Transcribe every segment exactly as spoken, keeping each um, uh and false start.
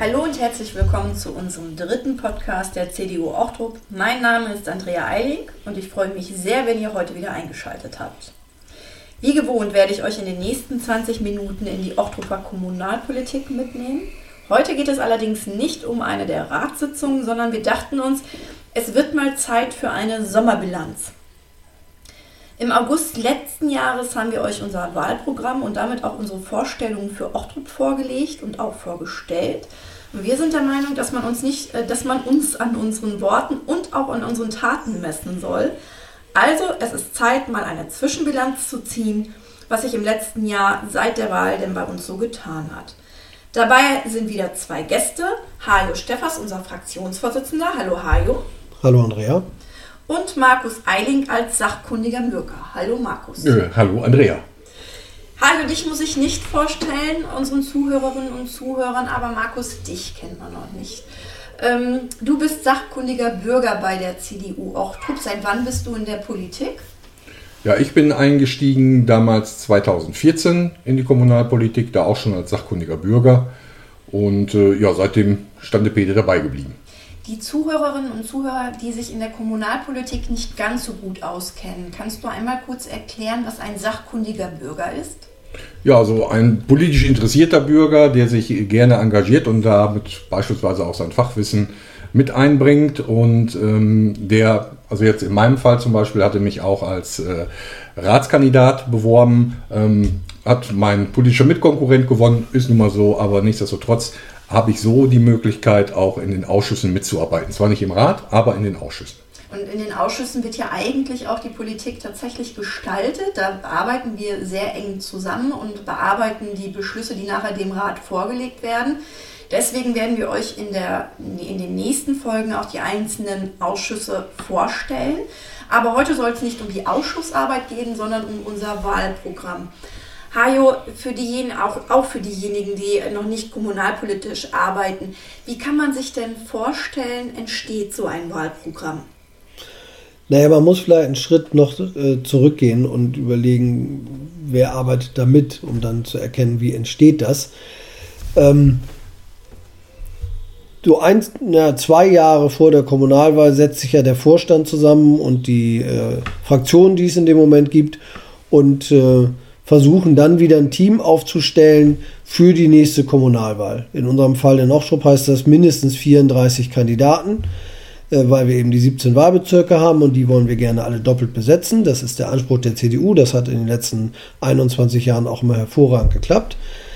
Hallo und herzlich willkommen zu unserem dritten Podcast der C D U Ochtrup. Mein Name ist Andrea Eiling und ich freue mich sehr, wenn ihr heute wieder eingeschaltet habt. Wie gewohnt werde ich euch in den nächsten zwanzig Minuten in die Ochtruper Kommunalpolitik mitnehmen. Heute geht es allerdings nicht um eine der Ratssitzungen, sondern wir dachten uns, es wird mal Zeit für eine Sommerbilanz. Im August letzten Jahres haben wir euch unser Wahlprogramm und damit auch unsere Vorstellungen für Ochtrup vorgelegt und auch vorgestellt. Und wir sind der Meinung, dass man uns nicht, dass man uns an unseren Worten und auch an unseren Taten messen soll. Also es ist Zeit, mal eine Zwischenbilanz zu ziehen, was sich im letzten Jahr seit der Wahl denn bei uns so getan hat. Dabei sind wieder zwei Gäste. Hajo Steffers, unser Fraktionsvorsitzender. Hallo Hajo. Hallo Andrea. Und Markus Eiling als sachkundiger Bürger. Hallo Markus. Äh, hallo Andrea. Hallo, dich muss ich nicht vorstellen, unseren Zuhörerinnen und Zuhörern, aber Markus, dich kennt man noch nicht. Ähm, du bist sachkundiger Bürger bei der C D U Ochtrup. Seit wann bist du in der Politik? Ja, ich bin eingestiegen damals zweitausendvierzehn in die Kommunalpolitik, da auch schon als sachkundiger Bürger. Und äh, ja, seitdem Standepede dabei geblieben. Die Zuhörerinnen und Zuhörer, die sich in der Kommunalpolitik nicht ganz so gut auskennen, kannst du einmal kurz erklären, was ein sachkundiger Bürger ist? Ja, so ein politisch interessierter Bürger, der sich gerne engagiert und damit beispielsweise auch sein Fachwissen mit einbringt und ähm, der, also jetzt in meinem Fall zum Beispiel, hatte mich auch als äh, Ratskandidat beworben, ähm, hat mein politischer Mitkonkurrent gewonnen, ist nun mal so, aber nichtsdestotrotz habe ich so die Möglichkeit, auch in den Ausschüssen mitzuarbeiten. Zwar nicht im Rat, aber in den Ausschüssen. Und in den Ausschüssen wird ja eigentlich auch die Politik tatsächlich gestaltet. Da arbeiten wir sehr eng zusammen und bearbeiten die Beschlüsse, die nachher dem Rat vorgelegt werden. Deswegen werden wir euch in, der, in den nächsten Folgen auch die einzelnen Ausschüsse vorstellen. Aber heute soll es nicht um die Ausschussarbeit gehen, sondern um unser Wahlprogramm. Hajo, für diejenigen, auch, auch für diejenigen, die noch nicht kommunalpolitisch arbeiten, wie kann man sich denn vorstellen, entsteht so ein Wahlprogramm? Naja, man muss vielleicht einen Schritt noch äh, zurückgehen und überlegen, wer arbeitet damit, um dann zu erkennen, wie entsteht das. Ähm, so ein, na, zwei Jahre vor der Kommunalwahl setzt sich ja der Vorstand zusammen und die äh, Fraktionen, die es in dem Moment gibt, und äh, versuchen dann wieder ein Team aufzustellen für die nächste Kommunalwahl. In unserem Fall in Ochtrup heißt das mindestens vierunddreißig Kandidaten, äh, weil wir eben die siebzehn Wahlbezirke haben und die wollen wir gerne alle doppelt besetzen. Das ist der Anspruch der C D U. Das hat in den letzten einundzwanzig Jahren auch immer hervorragend geklappt.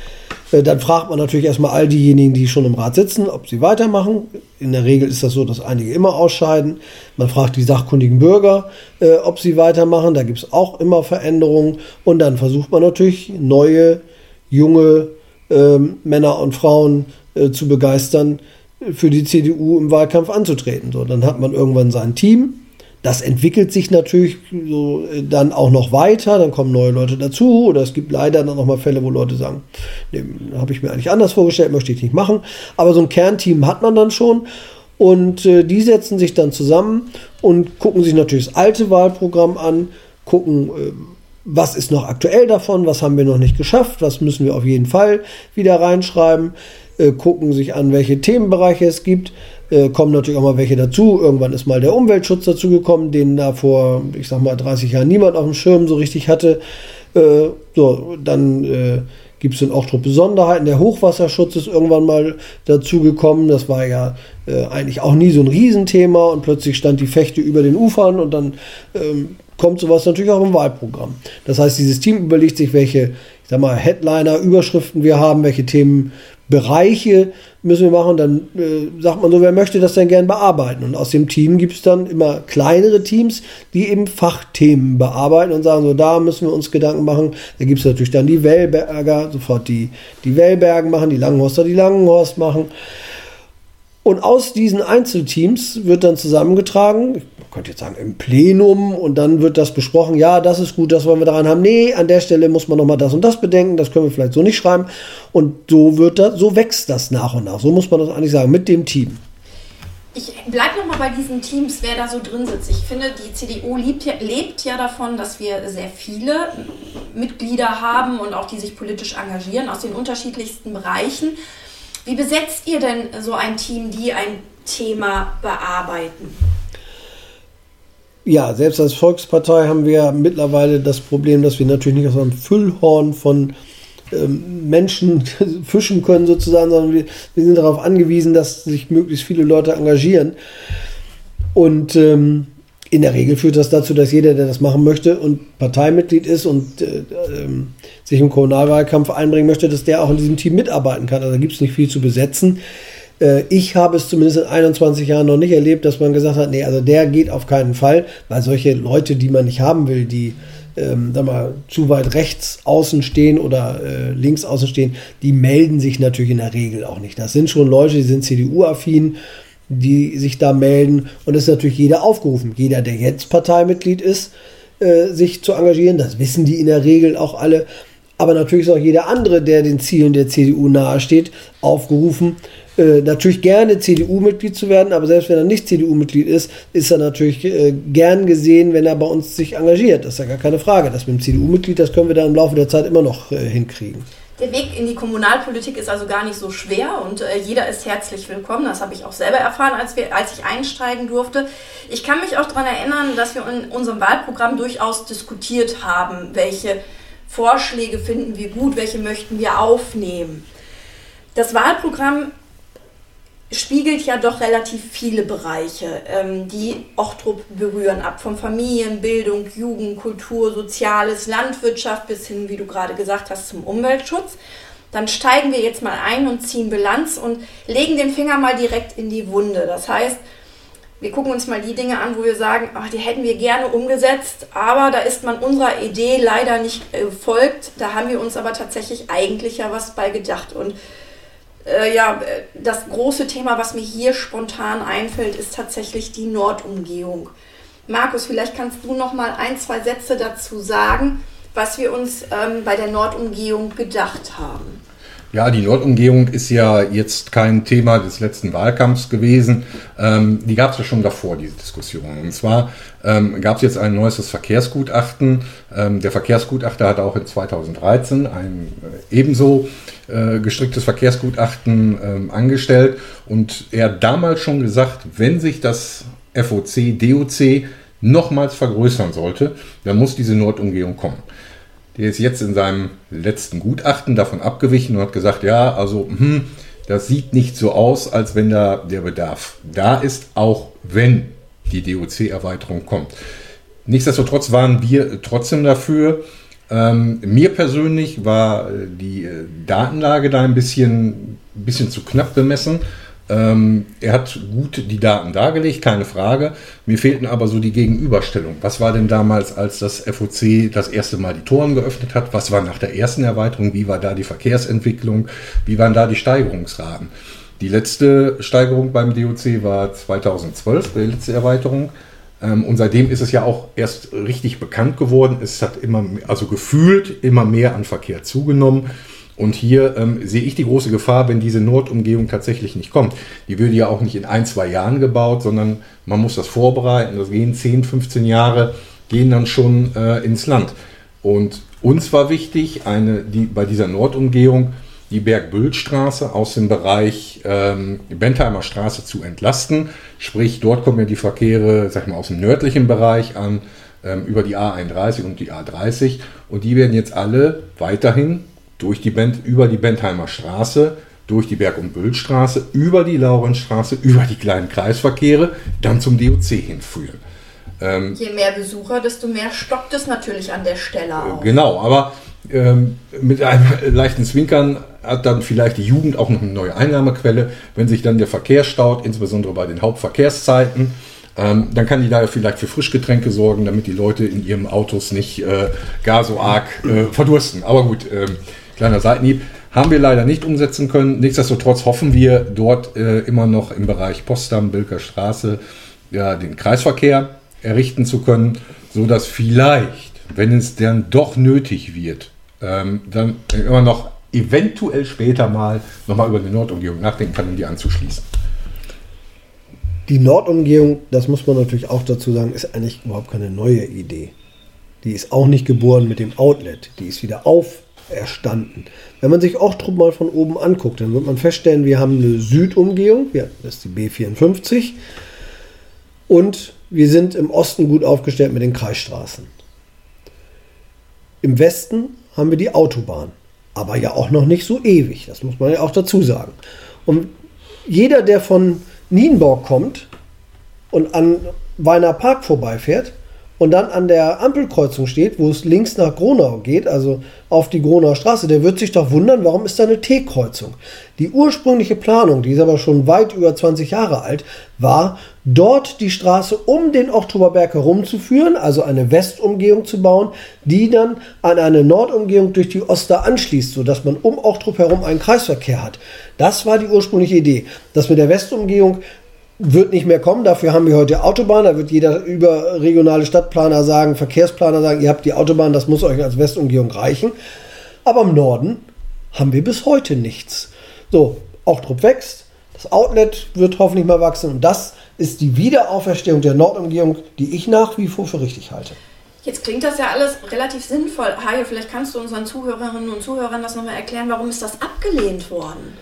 Äh, dann fragt man natürlich erstmal all diejenigen, die schon im Rat sitzen, ob sie weitermachen. In der Regel ist das so, dass einige immer ausscheiden. Man fragt die sachkundigen Bürger, äh, ob sie weitermachen. Da gibt es auch immer Veränderungen. Und dann versucht man natürlich, neue, junge äh, Männer und Frauen äh, zu begeistern, für die C D U im Wahlkampf anzutreten. So, dann hat man irgendwann sein Team. Das entwickelt sich natürlich so dann auch noch weiter, dann kommen neue Leute dazu oder es gibt leider dann noch mal Fälle, wo Leute sagen, nee, habe ich mir eigentlich anders vorgestellt, möchte ich nicht machen. Aber so ein Kernteam hat man dann schon und äh, die setzen sich dann zusammen und gucken sich natürlich das alte Wahlprogramm an, gucken, äh, was ist noch aktuell davon, was haben wir noch nicht geschafft, was müssen wir auf jeden Fall wieder reinschreiben, äh, gucken sich an, welche Themenbereiche es gibt. Kommen natürlich auch mal welche dazu. Irgendwann ist mal der Umweltschutz dazu gekommen, den da vor, ich sag mal, dreißig Jahren niemand auf dem Schirm so richtig hatte. Äh, so, dann äh, gibt es in Ochtrup Besonderheiten. Der Hochwasserschutz ist irgendwann mal dazu gekommen. Das war ja äh, eigentlich auch nie so ein Riesenthema und plötzlich stand die Fechte über den Ufern und dann ähm, kommt sowas natürlich auch im Wahlprogramm. Das heißt, dieses Team überlegt sich, welche, ich sag mal, Headliner, Überschriften wir haben, welche Themenbereiche müssen wir machen, dann äh, sagt man so, wer möchte das denn gern bearbeiten? Und aus dem Team gibt es dann immer kleinere Teams, die eben Fachthemen bearbeiten und sagen, so da müssen wir uns Gedanken machen. Da gibt es natürlich dann die Wellberger, sofort die, die Wellbergen machen, die Langenhorster die Langenhorst machen. Und aus diesen Einzelteams wird dann zusammengetragen, man könnte jetzt sagen im Plenum, und dann wird das besprochen, ja, das ist gut, das wollen wir daran haben, nee, an der Stelle muss man nochmal das und das bedenken, das können wir vielleicht so nicht schreiben. Und so wird das, so wächst das nach und nach, so muss man das eigentlich sagen, mit dem Team. Ich bleibe nochmal bei diesen Teams, wer da so drin sitzt. Ich finde, die C D U lebt ja, lebt ja davon, dass wir sehr viele Mitglieder haben und auch die sich politisch engagieren aus den unterschiedlichsten Bereichen. Wie besetzt ihr denn so ein Team, die ein Thema bearbeiten? Ja, selbst als Volkspartei haben wir mittlerweile das Problem, dass wir natürlich nicht aus einem Füllhorn von ähm, Menschen fischen können sozusagen, sondern wir, wir sind darauf angewiesen, dass sich möglichst viele Leute engagieren. Und ähm, in der Regel führt das dazu, dass jeder, der das machen möchte und Parteimitglied ist und äh, äh, sich im Kommunalwahlkampf einbringen möchte, dass der auch in diesem Team mitarbeiten kann. Also da gibt es nicht viel zu besetzen. Ich habe es zumindest in einundzwanzig Jahren noch nicht erlebt, dass man gesagt hat, nee, also der geht auf keinen Fall, weil solche Leute, die man nicht haben will, die ähm, sag mal, zu weit rechts außen stehen oder äh, links außen stehen, die melden sich natürlich in der Regel auch nicht. Das sind schon Leute, die sind C D U-affin, die sich da melden, und es ist natürlich jeder aufgerufen. Jeder, der jetzt Parteimitglied ist, äh, sich zu engagieren, das wissen die in der Regel auch alle. Aber natürlich ist auch jeder andere, der den Zielen der C D U nahesteht, aufgerufen, Äh, natürlich gerne C D U-Mitglied zu werden, aber selbst wenn er nicht C D U-Mitglied ist, ist er natürlich äh, gern gesehen, wenn er bei uns sich engagiert. Das ist ja gar keine Frage. Das mit dem C D U-Mitglied, das können wir dann im Laufe der Zeit immer noch äh, hinkriegen. Der Weg in die Kommunalpolitik ist also gar nicht so schwer und äh, jeder ist herzlich willkommen. Das habe ich auch selber erfahren, als, wir, als ich einsteigen durfte. Ich kann mich auch daran erinnern, dass wir in unserem Wahlprogramm durchaus diskutiert haben, welche Vorschläge finden wir gut, welche möchten wir aufnehmen. Das Wahlprogramm spiegelt ja doch relativ viele Bereiche, ähm, die Ochtrup berühren, ab von Familien, Bildung, Jugend, Kultur, Soziales, Landwirtschaft bis hin, wie du gerade gesagt hast, zum Umweltschutz. Dann steigen wir jetzt mal ein und ziehen Bilanz und legen den Finger mal direkt in die Wunde. Das heißt, wir gucken uns mal die Dinge an, wo wir sagen, ach, die hätten wir gerne umgesetzt, aber da ist man unserer Idee leider nicht gefolgt. Da haben wir uns aber tatsächlich eigentlich ja was bei gedacht. Und Äh, ja, das große Thema, was mir hier spontan einfällt, ist tatsächlich die Nordumgehung. Markus, vielleicht kannst du noch mal ein, zwei Sätze dazu sagen, was wir uns ähm, bei der Nordumgehung gedacht haben. Ja, die Nordumgehung ist ja jetzt kein Thema des letzten Wahlkampfs gewesen. Ähm, die gab es ja schon davor, diese Diskussion. Und zwar ähm, gab es jetzt ein neuestes Verkehrsgutachten. Ähm, der Verkehrsgutachter hat auch in zweitausenddreizehn ein äh, ebenso äh, gestricktes Verkehrsgutachten ähm, angestellt. Und er hat damals schon gesagt, wenn sich das F O C, D O C nochmals vergrößern sollte, dann muss diese Nordumgehung kommen. Der ist jetzt in seinem letzten Gutachten davon abgewichen und hat gesagt, ja, also hm, das sieht nicht so aus, als wenn da der Bedarf da ist, auch wenn die D O C-Erweiterung kommt. Nichtsdestotrotz waren wir trotzdem dafür. Ähm, mir persönlich war die Datenlage da ein bisschen, bisschen zu knapp bemessen. Ähm, er hat gut die Daten dargelegt, keine Frage. Mir fehlten aber so die Gegenüberstellung. Was war denn damals, als das F O C das erste Mal die Toren geöffnet hat? Was war nach der ersten Erweiterung? Wie war da die Verkehrsentwicklung? Wie waren da die Steigerungsraten? Die letzte Steigerung beim D O C war zweitausendzwölf, die letzte Erweiterung. Ähm, und seitdem ist es ja auch erst richtig bekannt geworden. Es hat immer, also gefühlt immer mehr an Verkehr zugenommen. Und hier ähm, sehe ich die große Gefahr, wenn diese Nordumgehung tatsächlich nicht kommt. Die würde ja auch nicht in ein, zwei Jahren gebaut, sondern man muss das vorbereiten. Das gehen zehn, fünfzehn Jahre, gehen dann schon äh, ins Land. Und uns war wichtig, eine, die, bei dieser Nordumgehung die Berg-Büldt-Straße aus dem Bereich ähm, Bentheimer Straße zu entlasten. Sprich, dort kommen ja die Verkehre, sag ich mal, aus dem nördlichen Bereich an, ähm, über die A einunddreißig und die A dreißig. Und die werden jetzt alle weiterhin durch die Bent, über die Bentheimer Straße, durch die Berg- und Büldt-Straße, über die Laurenzstraße, über die kleinen Kreisverkehre, dann zum D O C hinführen. Ähm, Je mehr Besucher, desto mehr stockt es natürlich an der Stelle auch. Genau, aber ähm, mit einem leichten Zwinkern hat dann vielleicht die Jugend auch noch eine neue Einnahmequelle, wenn sich dann der Verkehr staut, insbesondere bei den Hauptverkehrszeiten. Ähm, dann kann die da vielleicht für Frischgetränke sorgen, damit die Leute in ihren Autos nicht äh, gar so arg äh, verdursten. Aber gut, ähm, kleiner Seitenhieb. Haben wir leider nicht umsetzen können. Nichtsdestotrotz hoffen wir dort äh, immer noch im Bereich Potsdam, Bilker Straße, ja, den Kreisverkehr errichten zu können, sodass vielleicht, wenn es dann doch nötig wird, ähm, dann immer noch eventuell später mal nochmal über die Nordumgehung nachdenken kann, um die anzuschließen. Die Nordumgehung, das muss man natürlich auch dazu sagen, ist eigentlich überhaupt keine neue Idee. Die ist auch nicht geboren mit dem Outlet. Die ist wieder auf erstanden. Wenn man sich Ochtrup mal von oben anguckt, dann wird man feststellen, wir haben eine Südumgehung, das ist die B vierundfünfzig, und wir sind im Osten gut aufgestellt mit den Kreisstraßen. Im Westen haben wir die Autobahn, aber ja auch noch nicht so ewig, das muss man ja auch dazu sagen. Und jeder, der von Nienburg kommt und an Weiner Park vorbeifährt und dann an der Ampelkreuzung steht, wo es links nach Gronau geht, also auf die Gronauer Straße, der wird sich doch wundern, warum ist da eine T-Kreuzung? Die ursprüngliche Planung, die ist aber schon weit über zwanzig Jahre alt, war, dort die Straße um den Ochtrober Berg herumzuführen, also eine Westumgehung zu bauen, die dann an eine Nordumgehung durch die Oster anschließt, sodass man um Ochtrup herum einen Kreisverkehr hat. Das war die ursprüngliche Idee. Das mit der Westumgehung wird nicht mehr kommen, dafür haben wir heute Autobahn, da wird jeder überregionale Stadtplaner sagen, Verkehrsplaner sagen, ihr habt die Autobahn, das muss euch als Westumgehung reichen. Aber im Norden haben wir bis heute nichts. So, Ochtrup wächst, das Outlet wird hoffentlich mal wachsen und das ist die Wiederauferstehung der Nordumgehung, die ich nach wie vor für richtig halte. Jetzt klingt das ja alles relativ sinnvoll. Hajo, vielleicht kannst du unseren Zuhörerinnen und Zuhörern das nochmal erklären, warum ist das abgelehnt worden?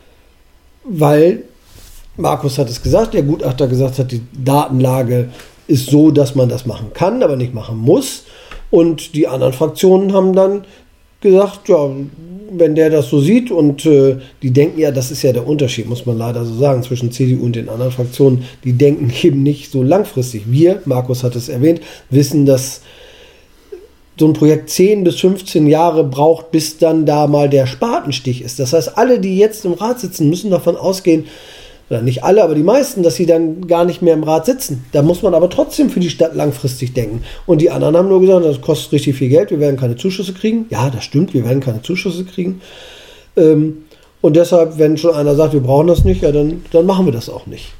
Weil Markus hat es gesagt, der Gutachter gesagt hat, die Datenlage ist so, dass man das machen kann, aber nicht machen muss. Und die anderen Fraktionen haben dann gesagt, ja, wenn der das so sieht und äh, die denken ja, das ist ja der Unterschied, muss man leider so sagen, zwischen C D U und den anderen Fraktionen, die denken eben nicht so langfristig. Wir, Markus hat es erwähnt, wissen, dass so ein Projekt zehn bis fünfzehn Jahre braucht, bis dann da mal der Spatenstich ist. Das heißt, alle, die jetzt im Rat sitzen, müssen davon ausgehen, oder nicht alle, aber die meisten, dass sie dann gar nicht mehr im Rat sitzen. Da muss man aber trotzdem für die Stadt langfristig denken. Und die anderen haben nur gesagt, das kostet richtig viel Geld, wir werden keine Zuschüsse kriegen. Ja, das stimmt, wir werden keine Zuschüsse kriegen. Ähm, und deshalb, wenn schon einer sagt, wir brauchen das nicht, ja, dann, dann machen wir das auch nicht.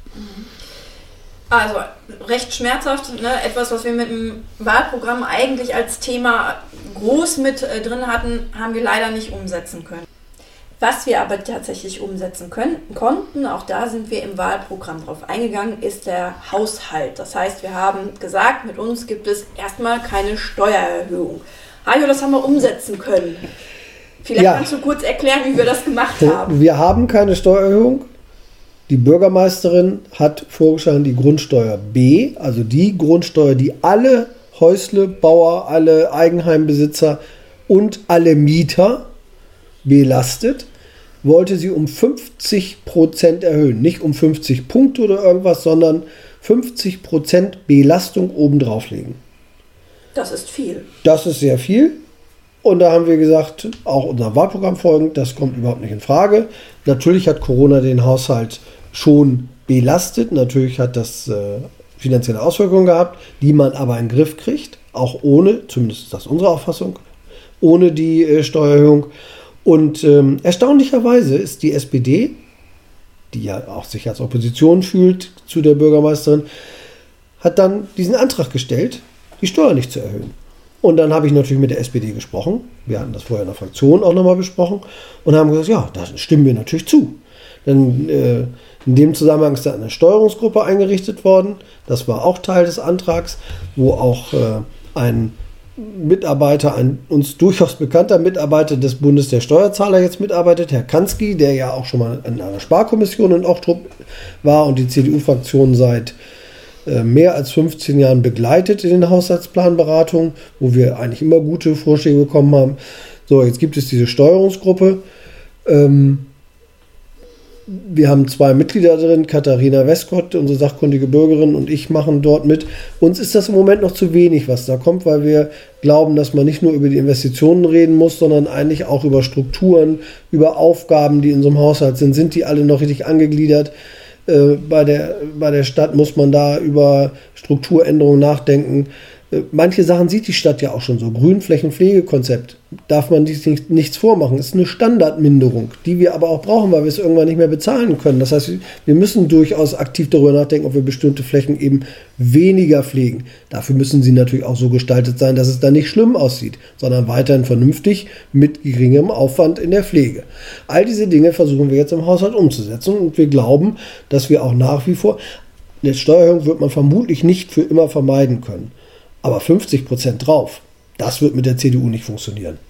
Also recht schmerzhaft, ne? Etwas, was wir mit dem Wahlprogramm eigentlich als Thema groß mit äh, drin hatten, haben wir leider nicht umsetzen können. Was wir aber tatsächlich umsetzen können, konnten, auch da sind wir im Wahlprogramm drauf eingegangen, ist der Haushalt. Das heißt, wir haben gesagt, mit uns gibt es erstmal keine Steuererhöhung. Hajo, das haben wir umsetzen können. Vielleicht ja. Kannst du kurz erklären, wie wir das gemacht haben. Wir haben keine Steuererhöhung. Die Bürgermeisterin hat vorgeschlagen, die Grundsteuer B, also die Grundsteuer, die alle Häuslebauer, alle Eigenheimbesitzer und alle Mieter belastet, wollte sie um fünfzig Prozent erhöhen. Nicht um fünfzig Punkte oder irgendwas, sondern fünfzig Prozent Belastung obendrauf legen. Das ist viel. Das ist sehr viel. Und da haben wir gesagt, auch unser Wahlprogramm folgend, das kommt überhaupt nicht in Frage. Natürlich hat Corona den Haushalt schon belastet. Natürlich hat das äh, finanzielle Auswirkungen gehabt, die man aber in den Griff kriegt. Auch ohne, zumindest ist das unsere Auffassung, ohne die äh, Steuererhöhung. Und ähm, erstaunlicherweise ist die S P D, die ja auch sich als Opposition fühlt zu der Bürgermeisterin, hat dann diesen Antrag gestellt, die Steuer nicht zu erhöhen. Und dann habe ich natürlich mit der S P D gesprochen. Wir hatten das vorher in der Fraktion auch nochmal besprochen und haben gesagt, ja, da stimmen wir natürlich zu. Dann äh, in dem Zusammenhang ist da eine Steuerungsgruppe eingerichtet worden. Das war auch Teil des Antrags, wo auch äh, ein Mitarbeiter, ein uns durchaus bekannter Mitarbeiter des Bundes der Steuerzahler jetzt mitarbeitet, Herr Kansky, der ja auch schon mal in einer Sparkommission in Ochtrup war und die C D U-Fraktion seit äh, mehr als fünfzehn Jahren begleitet in den Haushaltsplanberatungen, wo wir eigentlich immer gute Vorschläge bekommen haben. So, jetzt gibt es diese Steuerungsgruppe. Ähm, Wir haben zwei Mitglieder drin, Katharina Westcott, unsere sachkundige Bürgerin, und ich machen dort mit. Uns ist das im Moment noch zu wenig, was da kommt, weil wir glauben, dass man nicht nur über die Investitionen reden muss, sondern eigentlich auch über Strukturen, über Aufgaben, die in so einem Haushalt sind. Sind die alle noch richtig angegliedert? Äh, bei der, bei der Stadt muss man da über Strukturänderungen nachdenken. Äh, manche Sachen sieht die Stadt ja auch schon so. Grünflächenpflegekonzept. Darf man sich nicht, nichts vormachen. Das ist eine Standardminderung, die wir aber auch brauchen, weil wir es irgendwann nicht mehr bezahlen können. Das heißt, wir müssen durchaus aktiv darüber nachdenken, ob wir bestimmte Flächen eben weniger pflegen. Dafür müssen sie natürlich auch so gestaltet sein, dass es dann nicht schlimm aussieht, sondern weiterhin vernünftig mit geringem Aufwand in der Pflege. All diese Dinge versuchen wir jetzt im Haushalt umzusetzen und wir glauben, dass wir auch nach wie vor, eine Steuererhöhung wird man vermutlich nicht für immer vermeiden können, aber fünfzig Prozent drauf. Das wird mit der C D U nicht funktionieren.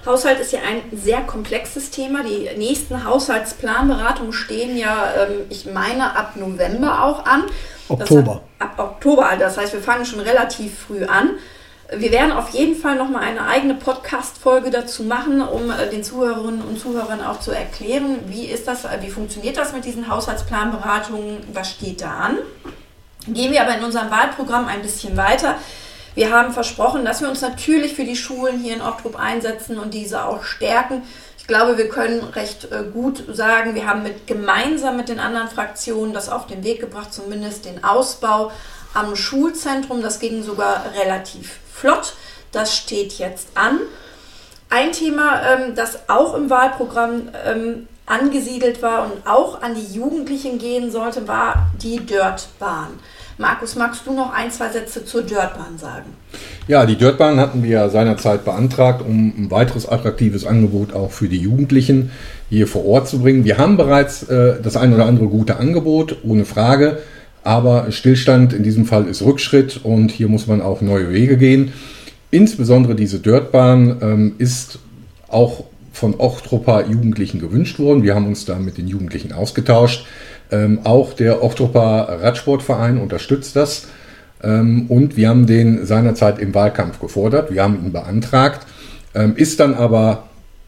Haushalt ist ja ein sehr komplexes Thema. Die nächsten Haushaltsplanberatungen stehen ja, ähm, ich meine, ab November auch an. Oktober. Das heißt, ab Oktober, das heißt, wir fangen schon relativ früh an. Wir werden auf jeden Fall nochmal eine eigene Podcast-Folge dazu machen, um äh, den Zuhörerinnen und Zuhörern auch zu erklären, wie ist das, wie funktioniert das mit diesen Haushaltsplanberatungen, was steht da an. Gehen wir aber in unserem Wahlprogramm ein bisschen weiter. Wir haben versprochen, dass wir uns natürlich für die Schulen hier in Ochtrup einsetzen und diese auch stärken. Ich glaube, wir können recht äh, gut sagen, wir haben mit, gemeinsam mit den anderen Fraktionen das auf den Weg gebracht, zumindest den Ausbau am Schulzentrum. Das ging sogar relativ flott. Das steht jetzt an. Ein Thema, ähm, das auch im Wahlprogramm ähm, angesiedelt war und auch an die Jugendlichen gehen sollte, war die Dirtbahn. Markus, magst du noch ein, zwei Sätze zur Dirtbahn sagen? Ja, die Dirtbahn hatten wir seinerzeit beantragt, um ein weiteres attraktives Angebot auch für die Jugendlichen hier vor Ort zu bringen. Wir haben bereits äh, das ein oder andere gute Angebot, ohne Frage, aber Stillstand in diesem Fall ist Rückschritt und hier muss man auch neue Wege gehen. Insbesondere diese Dirtbahn ähm, ist auch von Ochtruper Jugendlichen gewünscht worden. Wir haben uns da mit den Jugendlichen ausgetauscht. Ähm, auch der Ochtruper Radsportverein unterstützt das. Ähm, und wir haben den seinerzeit im Wahlkampf gefordert. Wir haben ihn beantragt. Ähm, ist dann aber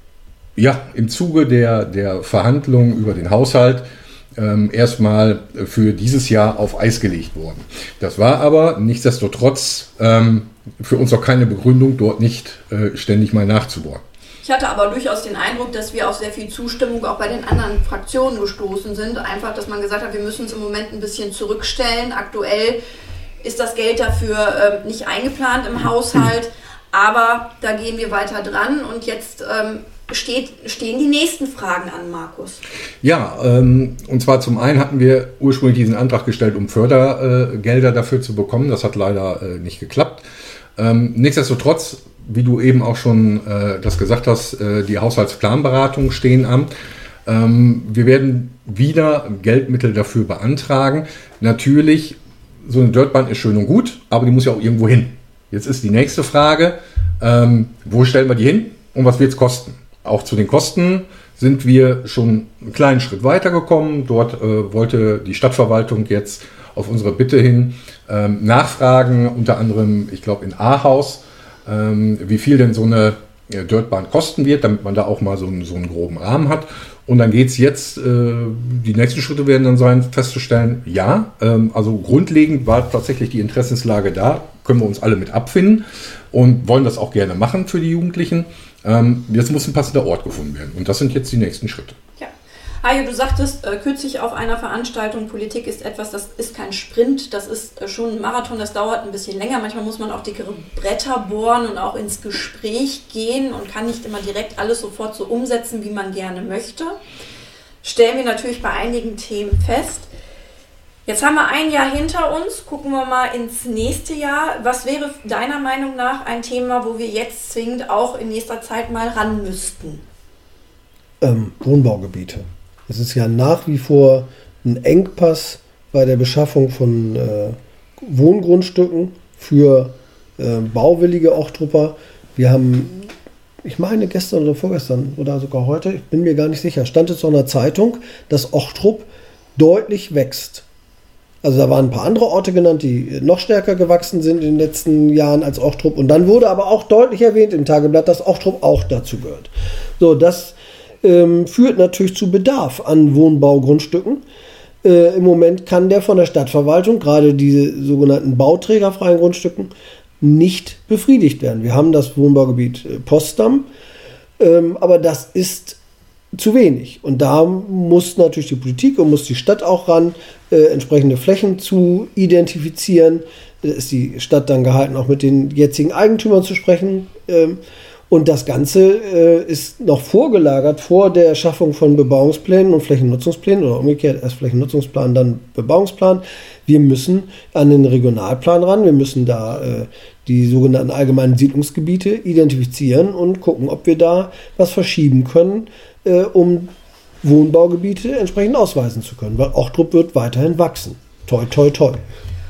ja, im Zuge der, der Verhandlungen über den Haushalt ähm, erstmal für dieses Jahr auf Eis gelegt worden. Das war aber nichtsdestotrotz ähm, für uns auch keine Begründung, dort nicht äh, ständig mal nachzubohren. Ich hatte aber durchaus den Eindruck, dass wir auf sehr viel Zustimmung auch bei den anderen Fraktionen gestoßen sind. Einfach, dass man gesagt hat, wir müssen uns im Moment ein bisschen zurückstellen. Aktuell ist das Geld dafür äh, nicht eingeplant im Haushalt, aber da gehen wir weiter dran. Und jetzt ähm, steht, stehen die nächsten Fragen an, Markus. Ja, ähm, und zwar zum einen hatten wir ursprünglich diesen Antrag gestellt, um Fördergelder äh, dafür zu bekommen. Das hat leider äh, nicht geklappt. Ähm, nichtsdestotrotz, wie du eben auch schon äh, das gesagt hast, äh, die Haushaltsplanberatungen stehen an. Ähm, wir werden wieder Geldmittel dafür beantragen. Natürlich, so eine Dirtbahn ist schön und gut, aber die muss ja auch irgendwo hin. Jetzt ist die nächste Frage, ähm, wo stellen wir die hin und was wird es kosten? Auch zu den Kosten sind wir schon einen kleinen Schritt weitergekommen. Dort äh, wollte die Stadtverwaltung jetzt auf unsere Bitte hin ähm, nachfragen, unter anderem, ich glaube, in Ahaus, wie viel denn so eine Dirtbahn kosten wird, damit man da auch mal so einen, so einen groben Rahmen hat. Und dann geht es jetzt, äh, die nächsten Schritte werden dann sein, festzustellen, ja, ähm, also grundlegend war tatsächlich die Interessenslage da, können wir uns alle mit abfinden und wollen das auch gerne machen für die Jugendlichen. Ähm, jetzt muss ein passender Ort gefunden werden und das sind jetzt die nächsten Schritte. Ja. Hajo, du sagtest äh, kürzlich auf einer Veranstaltung, Politik ist etwas, das ist kein Sprint, das ist äh, schon ein Marathon, das dauert ein bisschen länger. Manchmal muss man auch dickere Bretter bohren und auch ins Gespräch gehen und kann nicht immer direkt alles sofort so umsetzen, wie man gerne möchte. Stellen wir natürlich bei einigen Themen fest. Jetzt haben wir ein Jahr hinter uns, gucken wir mal ins nächste Jahr. Was wäre deiner Meinung nach ein Thema, wo wir jetzt zwingend auch in nächster Zeit mal ran müssten? Ähm, Wohnbaugebiete. Es ist ja nach wie vor ein Engpass bei der Beschaffung von äh, Wohngrundstücken für äh, bauwillige Ochtrupper. Wir haben, ich meine gestern oder vorgestern oder sogar heute, ich bin mir gar nicht sicher, stand es in einer Zeitung, dass Ochtrup deutlich wächst. Also da waren ein paar andere Orte genannt, die noch stärker gewachsen sind in den letzten Jahren als Ochtrup. Und dann wurde aber auch deutlich erwähnt im Tageblatt, dass Ochtrup auch dazu gehört. So, das ähm, führt natürlich zu Bedarf an Wohnbaugrundstücken. Äh, Im Moment kann der von der Stadtverwaltung, gerade diese sogenannten bauträgerfreien Grundstücken, nicht befriedigt werden. Wir haben das Wohnbaugebiet äh, Potsdam, ähm, aber das ist zu wenig. Und da muss natürlich die Politik und muss die Stadt auch ran, äh, entsprechende Flächen zu identifizieren. Da ist die Stadt dann gehalten, auch mit den jetzigen Eigentümern zu sprechen. Ähm, und das Ganze äh, ist noch vorgelagert vor der Schaffung von Bebauungsplänen und Flächennutzungsplänen oder umgekehrt erst Flächennutzungsplan, dann Bebauungsplan. Wir müssen an den Regionalplan ran, wir müssen da äh, die sogenannten allgemeinen Siedlungsgebiete identifizieren und gucken, ob wir da was verschieben können, äh, um Wohnbaugebiete entsprechend ausweisen zu können, weil Ochtrup wird weiterhin wachsen. Toi, toi, toi.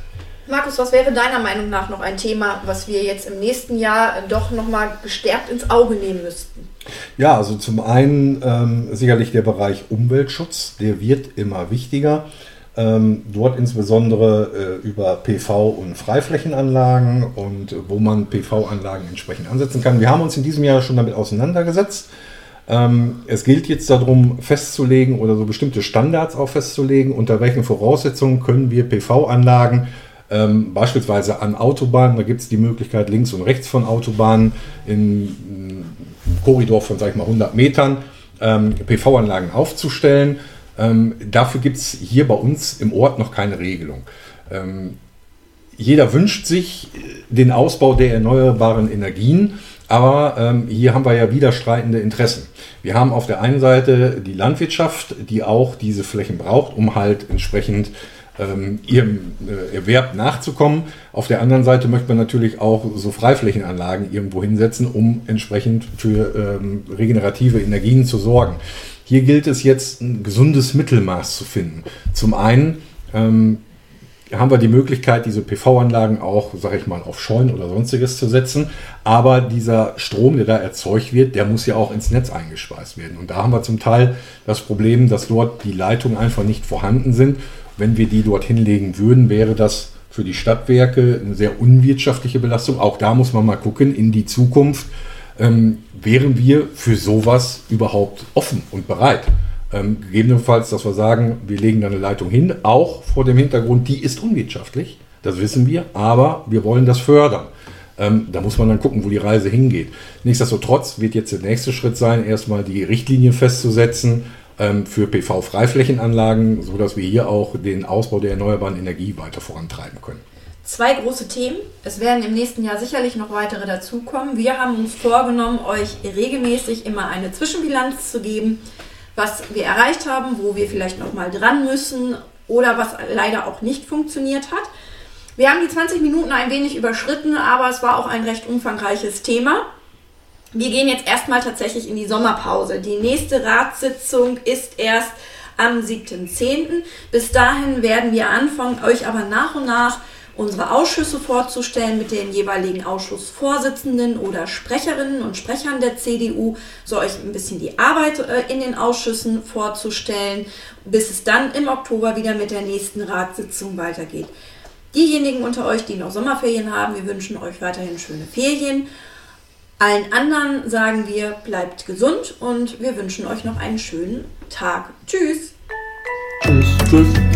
Markus, was wäre deiner Meinung nach noch ein Thema, was wir jetzt im nächsten Jahr doch nochmal gestärkt ins Auge nehmen müssten? Ja, also zum einen ähm, sicherlich der Bereich Umweltschutz, der wird immer wichtiger. Ähm, dort insbesondere äh, über P V- und Freiflächenanlagen und äh, wo man P V-Anlagen entsprechend ansetzen kann. Wir haben uns in diesem Jahr schon damit auseinandergesetzt. Ähm, es gilt jetzt darum festzulegen oder so bestimmte Standards auch festzulegen, unter welchen Voraussetzungen können wir P V-Anlagen ähm, beispielsweise an Autobahnen, da gibt es die Möglichkeit links und rechts von Autobahnen in einem Korridor von, sag ich mal, hundert Metern ähm, P V-Anlagen aufzustellen. Ähm, dafür gibt es hier bei uns im Ort noch keine Regelung. Ähm, jeder wünscht sich den Ausbau der erneuerbaren Energien, aber ähm, hier haben wir ja widerstreitende Interessen. Wir haben auf der einen Seite die Landwirtschaft, die auch diese Flächen braucht, um halt entsprechend ähm, ihrem äh, Erwerb nachzukommen. Auf der anderen Seite möchte man natürlich auch so Freiflächenanlagen irgendwo hinsetzen, um entsprechend für ähm, regenerative Energien zu sorgen. Hier gilt es jetzt, ein gesundes Mittelmaß zu finden. Zum einen ähm, haben wir die Möglichkeit, diese P V-Anlagen auch, sage ich mal, auf Scheunen oder sonstiges zu setzen. Aber dieser Strom, der da erzeugt wird, der muss ja auch ins Netz eingespeist werden. Und da haben wir zum Teil das Problem, dass dort die Leitungen einfach nicht vorhanden sind. Wenn wir die dort hinlegen würden, wäre das für die Stadtwerke eine sehr unwirtschaftliche Belastung. Auch da muss man mal gucken in die Zukunft. Ähm, wären wir für sowas überhaupt offen und bereit? Ähm, gegebenenfalls, dass wir sagen, wir legen da eine Leitung hin, auch vor dem Hintergrund, die ist unwirtschaftlich, das wissen wir, aber wir wollen das fördern. Ähm, da muss man dann gucken, wo die Reise hingeht. Nichtsdestotrotz wird jetzt der nächste Schritt sein, erstmal die Richtlinie festzusetzen ähm, für P V-Freiflächenanlagen, sodass wir hier auch den Ausbau der erneuerbaren Energie weiter vorantreiben können. Zwei große Themen. Es werden im nächsten Jahr sicherlich noch weitere dazukommen. Wir haben uns vorgenommen, euch regelmäßig immer eine Zwischenbilanz zu geben, was wir erreicht haben, wo wir vielleicht noch mal dran müssen oder was leider auch nicht funktioniert hat. Wir haben die zwanzig Minuten ein wenig überschritten, aber es war auch ein recht umfangreiches Thema. Wir gehen jetzt erstmal tatsächlich in die Sommerpause. Die nächste Ratssitzung ist erst am siebten zehnten Bis dahin werden wir anfangen, euch aber nach und nach unsere Ausschüsse vorzustellen mit den jeweiligen Ausschussvorsitzenden oder Sprecherinnen und Sprechern der C D U, so euch ein bisschen die Arbeit in den Ausschüssen vorzustellen, bis es dann im Oktober wieder mit der nächsten Ratssitzung weitergeht. Diejenigen unter euch, die noch Sommerferien haben, wir wünschen euch weiterhin schöne Ferien. Allen anderen sagen wir, bleibt gesund und wir wünschen euch noch einen schönen Tag. Tschüss! Tschüss! Tschüss!